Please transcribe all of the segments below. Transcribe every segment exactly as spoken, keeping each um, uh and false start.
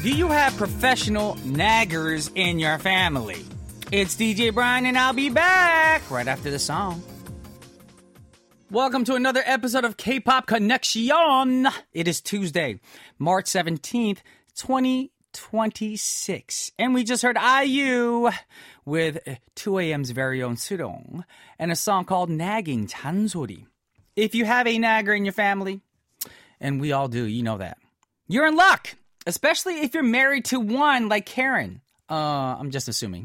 Do you have professional naggers in your family? It's D J Brian and I'll be back right after the song. Welcome to another episode of K-Pop Connection. It is Tuesday, March seventeenth, twenty twenty-six. And we just heard I U with two A M's very own Surong and a song called Nagging 잔소리. If you have a nagger in your family, and we all do, you know that, you're in luck. Especially if you're married to one like Karen. Uh, I'm just assuming.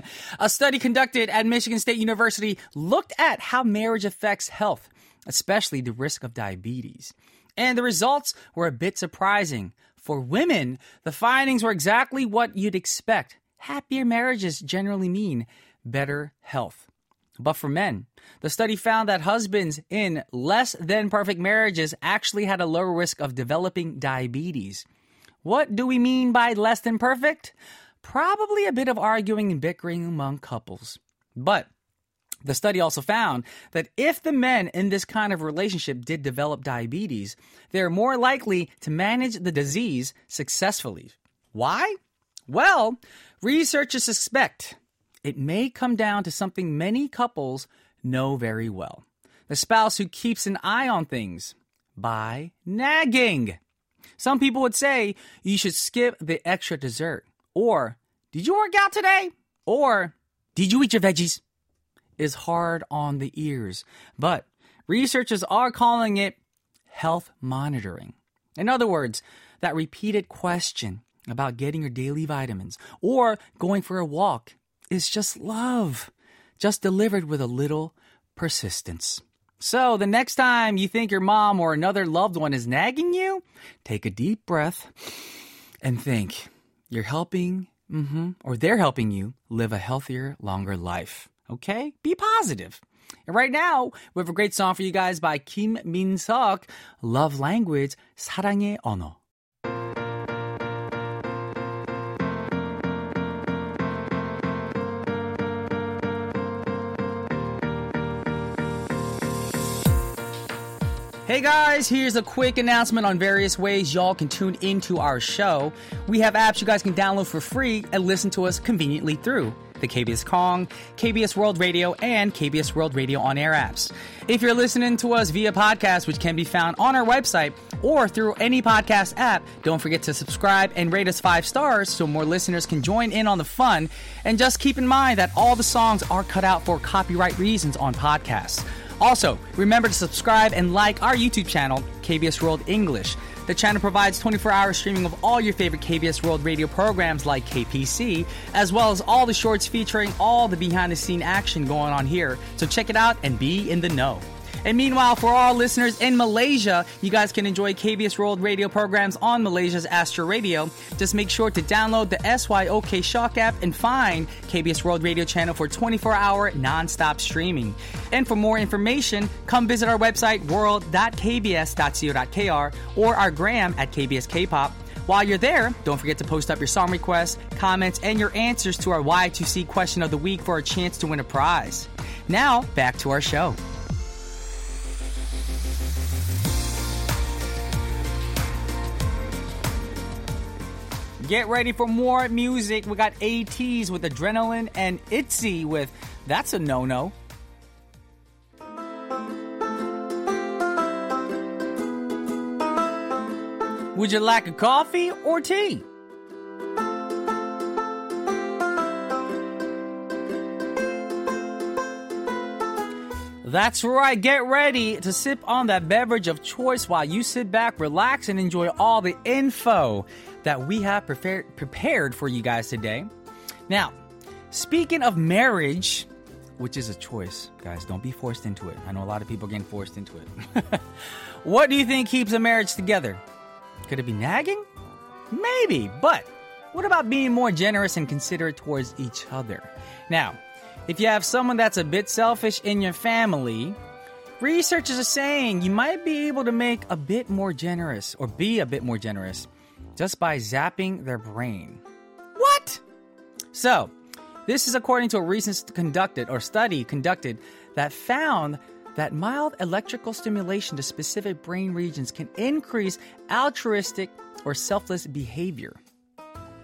A study conducted at Michigan State University looked at how marriage affects health, especially the risk of diabetes. And the results were a bit surprising. For women, the findings were exactly what you'd expect. Happier marriages generally mean better health. But for men, the study found that husbands in less than perfect marriages actually had a lower risk of developing diabetes. What do we mean by less than perfect? Probably a bit of arguing and bickering among couples. But the study also found that if the men in this kind of relationship did develop diabetes, they're more likely to manage the disease successfully. Why? Well, researchers suspect it may come down to something many couples know very well. The spouse who keeps an eye on things by nagging. Some people would say you should skip the extra dessert. Or, did you work out today? Or, did you eat your veggies? Is hard on the ears. But researchers are calling it health monitoring. In other words, that repeated question about getting your daily vitamins or going for a walk is just love, just delivered with a little persistence. So the next time you think your mom or another loved one is nagging you, take a deep breath and think you're helping, mm-hmm, or they're helping you live a healthier, longer life. Okay? Be positive. And right now, we have a great song for you guys by Kim Min-seok, Love Language, 사랑의 언어. Hey guys, here's a quick announcement on various ways y'all can tune into our show. We have apps you guys can download for free and listen to us conveniently through the K B S Kong, K B S World Radio, and K B S World Radio on-air apps. If you're listening to us via podcast, which can be found on our website or through any podcast app, don't forget to subscribe and rate us five stars so more listeners can join in on the fun. And just keep in mind that all the songs are cut out for copyright reasons on podcasts. Also, remember to subscribe and like our YouTube channel, K B S World English. The channel provides twenty-four hour streaming of all your favorite K B S World Radio programs like K P C, as well as all the shorts featuring all the behind-the-scene action going on here. So check it out and be in the know. And meanwhile, for all listeners in Malaysia, you guys can enjoy K B S World Radio programs on Malaysia's Astro Radio. Just make sure to download the S Y O K Shock app and find K B S World Radio channel for twenty-four hour non-stop streaming. And for more information, come visit our website, world dot k b s dot co dot k r, or our gram at K B S K-pop. While you're there, don't forget to post up your song requests, comments, and your answers to our Y two C question of the week for a chance to win a prize. Now, back to our show. Get ready for more music. We got ATEEZ with Adrenaline and ITZY with That's a No-No. Would you like a coffee or tea? That's right, get ready to sip on that beverage of choice while you sit back, relax, and enjoy all the info that we have prepared prepared for you guys today. Now, speaking of marriage, which is a choice, guys, don't be forced into it. I know a lot of people are getting forced into it. What do you think keeps a marriage together? Could it be nagging? Maybe, but what about being more generous and considerate towards each other? Now, if you have someone that's a bit selfish in your family, researchers are saying you might be able to make a bit more generous or be a bit more generous just by zapping their brain. What? So, this is according to a recent conducted or study conducted that found that mild electrical stimulation to specific brain regions can increase altruistic or selfless behavior.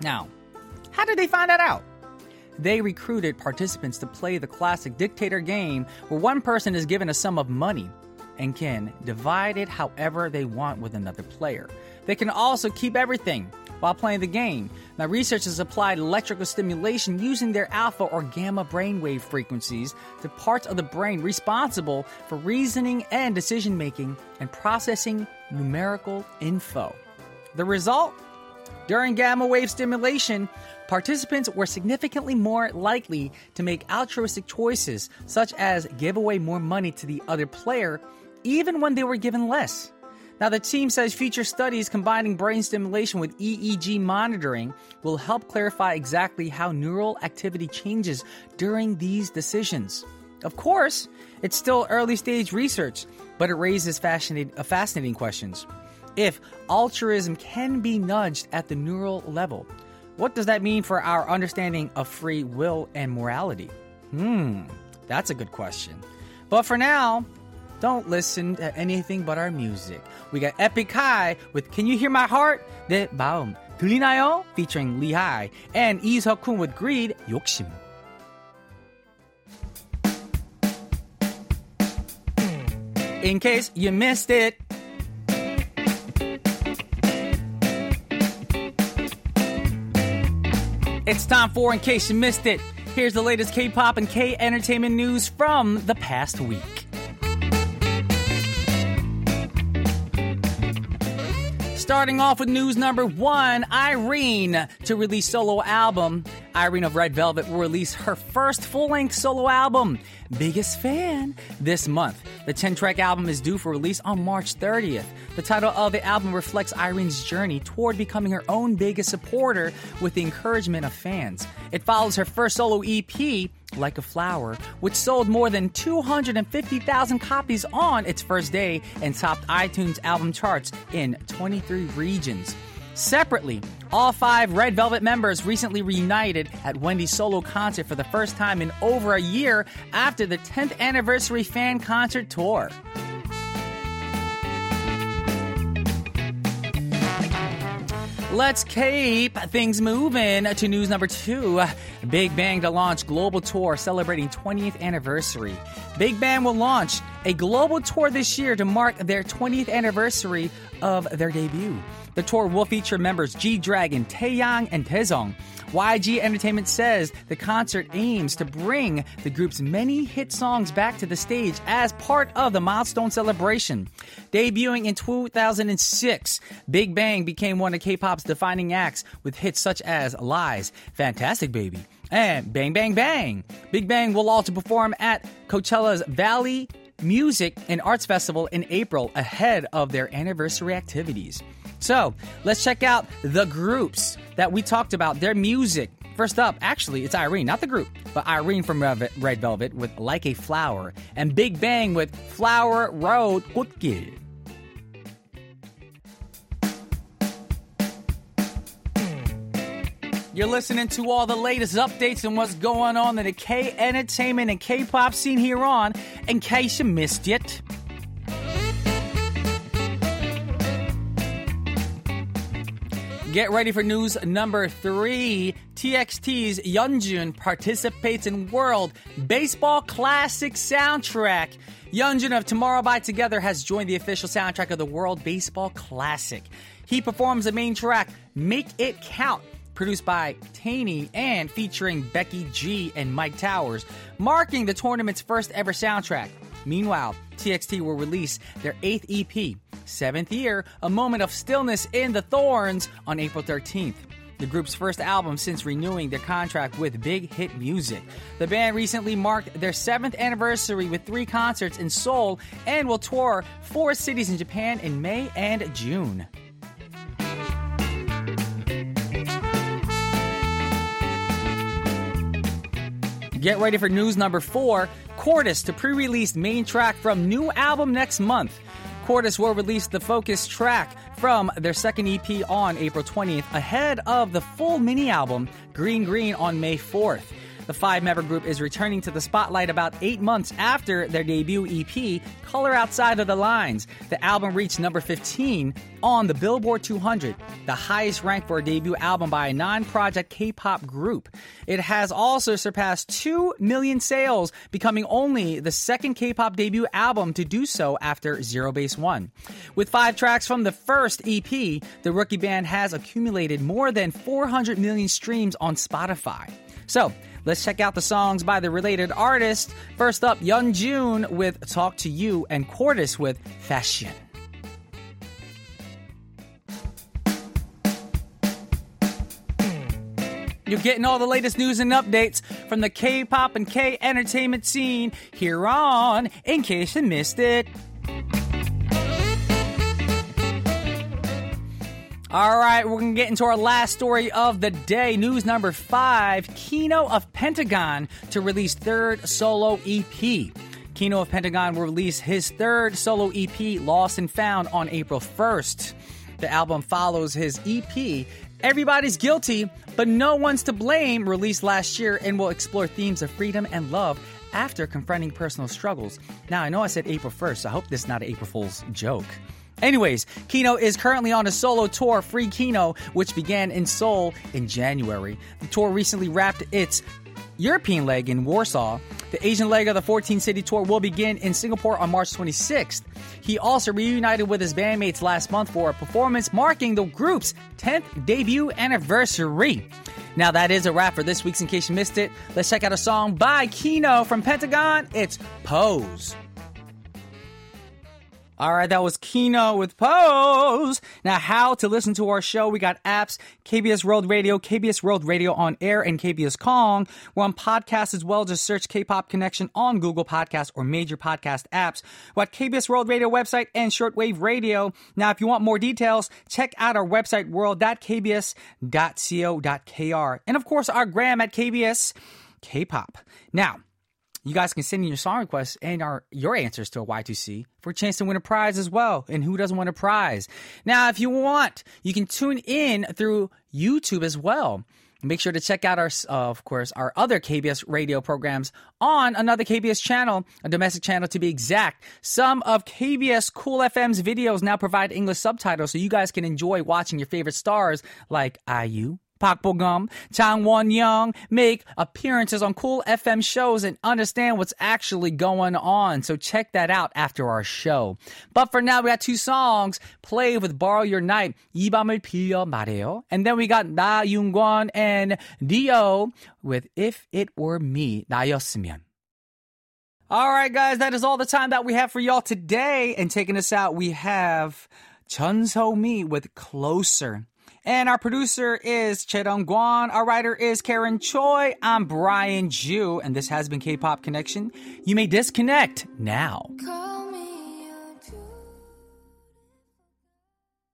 Now, how did they find that out? They recruited participants to play the classic dictator game where one person is given a sum of money and can divide it however they want with another player. They can also keep everything while playing the game. Now, researchers applied electrical stimulation using their alpha or gamma brainwave frequencies to parts of the brain responsible for reasoning and decision-making and processing numerical info. The result? During gamma wave stimulation, participants were significantly more likely to make altruistic choices, such as give away more money to the other player, even when they were given less. Now, the team says future studies combining brain stimulation with E E G monitoring will help clarify exactly how neural activity changes during these decisions. Of course, it's still early-stage research, but it raises fascinating, uh, fascinating questions. If altruism can be nudged at the neural level, what does that mean for our understanding of free will and morality? Hmm, that's a good question. But for now, don't listen to anything but our music. We got Epic High with Can You Hear My Heart? 내 마음 들리나요? Featuring Lee High. And Lee Seok-kun with Greed, 욕심. In case you missed it, it's time for In Case You Missed It. Here's the latest K-pop and K-entertainment news from the past week. Starting off with news number one, Irene to release solo album. Irene of Red Velvet will release her first full-length solo album, Biggest Fan, this month. The ten-track album is due for release on March thirtieth. The title of the album reflects Irene's journey toward becoming her own biggest supporter with the encouragement of fans. It follows her first solo E P, Like a Flower, which sold more than two hundred fifty thousand copies on its first day and topped iTunes album charts in twenty-three regions. Separately, all five Red Velvet members recently reunited at Wendy's solo concert for the first time in over a year after the tenth anniversary fan concert tour. Let's keep things moving to news number two. Big Bang to launch global tour celebrating twentieth anniversary. Big Bang will launch a global tour this year to mark their twentieth anniversary of their debut. The tour will feature members G-Dragon, Taeyang, and Taesung. Y G Entertainment says the concert aims to bring the group's many hit songs back to the stage as part of the milestone celebration. Debuting in two thousand six, Big Bang became one of K-pop's defining acts with hits such as Lies, Fantastic Baby, and Bang Bang Bang. Big Bang will also perform at Coachella's Valley Music and Arts Festival in April ahead of their anniversary activities. So, let's check out the groups that we talked about, their music. First up, actually, it's Irene, not the group, but Irene from Red Velvet with Like a Flower, and Big Bang with Flower Road 꽃길. You're listening to all the latest updates and what's going on in the K-entertainment and K-pop scene here on In Case You Missed It. Get ready for news number three. T X T's Yeonjun participates in World Baseball Classic soundtrack. Yeonjun of Tomorrow by Together has joined the official soundtrack of the World Baseball Classic. He performs the main track, Make It Count, produced by Taney and featuring Becky G and Mike Towers, marking the tournament's first ever soundtrack. Meanwhile, T X T will release their eighth E P, Seventh Year, A Moment of Stillness in the Thorns, on April thirteenth. The group's first album since renewing their contract with Big Hit Music. The band recently marked their seventh anniversary with three concerts in Seoul and will tour four cities in Japan in May and June. Get ready for news number four. Cordis to pre-release main track from new album next month. Cordis will release the focus track from their second E P on April twentieth, ahead of the full mini-album Green Green on May fourth. The five-member group is returning to the spotlight about eight months after their debut E P, Color Outside of the Lines. The album reached number fifteen on the Billboard two hundred, the highest rank for a debut album by a non-project K-pop group. It has also surpassed two million sales, becoming only the second K-pop debut album to do so after Zero Base One. With five tracks from the first E P, the rookie band has accumulated more than four hundred million streams on Spotify. So, let's check out the songs by the related artists. First up, Yeonjun with Talk to You and Quartus with Fashion. You're getting all the latest news and updates from the K-pop and K-entertainment scene here on In Case You Missed It. All right, we're going to get into our last story of the day. News number five, Kino of Pentagon to release third solo E P. Kino of Pentagon will release his third solo E P, Lost and Found, on April first. The album follows his E P, Everybody's Guilty, But No One's to Blame, released last year, and will explore themes of freedom and love after confronting personal struggles. Now, I know I said April first, so I hope this is not an April Fool's joke. Anyways, Kino is currently on a solo tour, Free Kino, which began in Seoul in January. The tour recently wrapped its European leg in Warsaw. The Asian leg of the fourteen-city tour will begin in Singapore on March twenty-sixth. He also reunited with his bandmates last month for a performance marking the group's tenth debut anniversary. Now that is a wrap for this week's In Case You Missed It. Let's check out a song by Kino from Pentagon. It's Pose. All right, that was Kino with Pose. Now, how to listen to our show? We got apps, K B S World Radio, K B S World Radio on Air, and K B S Kong. We're on podcasts as well. Just search K-Pop Connection on Google Podcasts or major podcast apps. We're at K B S World Radio website and Shortwave Radio. Now, if you want more details, check out our website, world dot k b s dot co dot k r. And, of course, our gram at K B S K-Pop. Now, you guys can send in your song requests and our your answers to a Y two C for a chance to win a prize as well. And who doesn't want a prize? Now, if you want, you can tune in through YouTube as well. Make sure to check out our, uh, of course, our other K B S radio programs on another K B S channel, a domestic channel to be exact. Some of K B S Cool F M's videos now provide English subtitles, so you guys can enjoy watching your favorite stars like I U, Park Bo-gum, Chang Won-young make appearances on Cool F M shows and understand what's actually going on. So check that out after our show. But for now, we got two songs. Play with Borrow Your Night, 이 밤을 빌려 말해요. And then we got Na Yoon-kwon and Dio with If It Were Me, 나였으면. All right, guys, that is all the time that we have for y'all today. And taking us out, we have Chun So-mi with Closer. And our producer is Chae-Dong Kwon. Our writer is Karen Choi. I'm Brian Ju, and this has been K-Pop Connection. You may disconnect now.